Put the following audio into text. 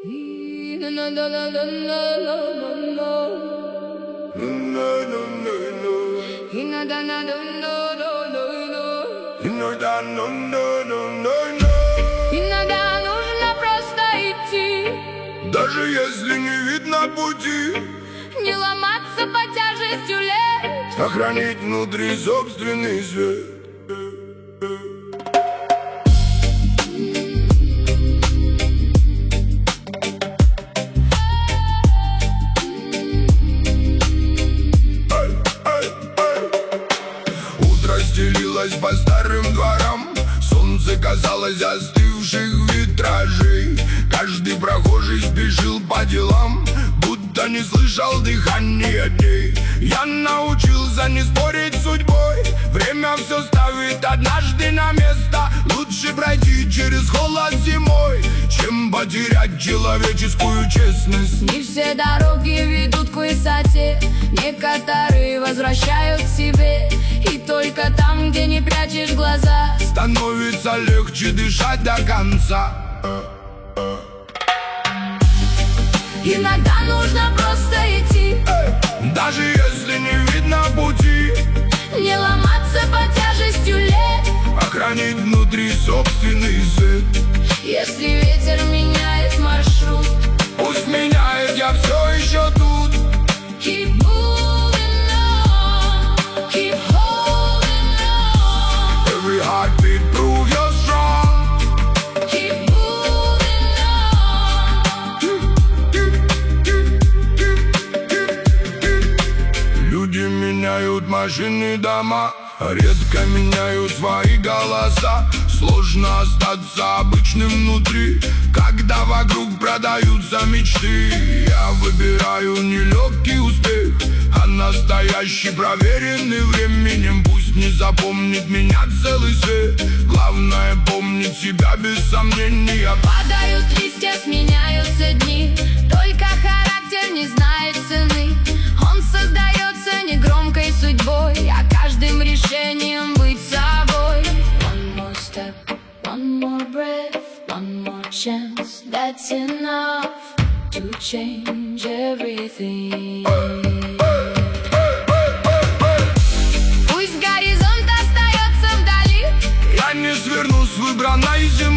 Иногда нужно просто идти, даже если не видно пути. не ломаться под тяжестью лет, Охранить внутри собственный свет. Утро стелилось по старым дворам, солнце казалось застывших витражей. Каждый прохожий спешил по делам, будто не слышал дыхания дней. Я научился не спорить с судьбой, время все ставит однажды на место. Лучше пройти через холод зимой, чем потерять человеческую честность. не все дороги ведут к высоте, некоторые возвращают к себе. И только там, где не прячешь глаза, становится легче дышать до конца. иногда нужно просто идти, Даже если не видно пути, не ломаться под тяжестью лет. охранить внутри собственный свет. Если ветер меняет маршрут, Пусть меняет, я все еще тут. keep moving on, keep holding on, Every heartbeat prove you're strong. keep moving on. Люди меняют машины, дома, редко меняют свои голоса. Сложно остаться обычным внутри, когда вокруг продаются мечты. Я выбираю не легкий успех, а настоящий, проверенный временем. Пусть не запомнит меня целый свет, главное помнить себя без сомнения. Падают листья, сменяются дни, только характер не знает цены. Он создается негромкой судьбой, а каждым решением быть собой. One more step, one more breath, one more chance. That's enough to change everything. Пусть горизонт остается вдали, Я не сверну с выбранной земли.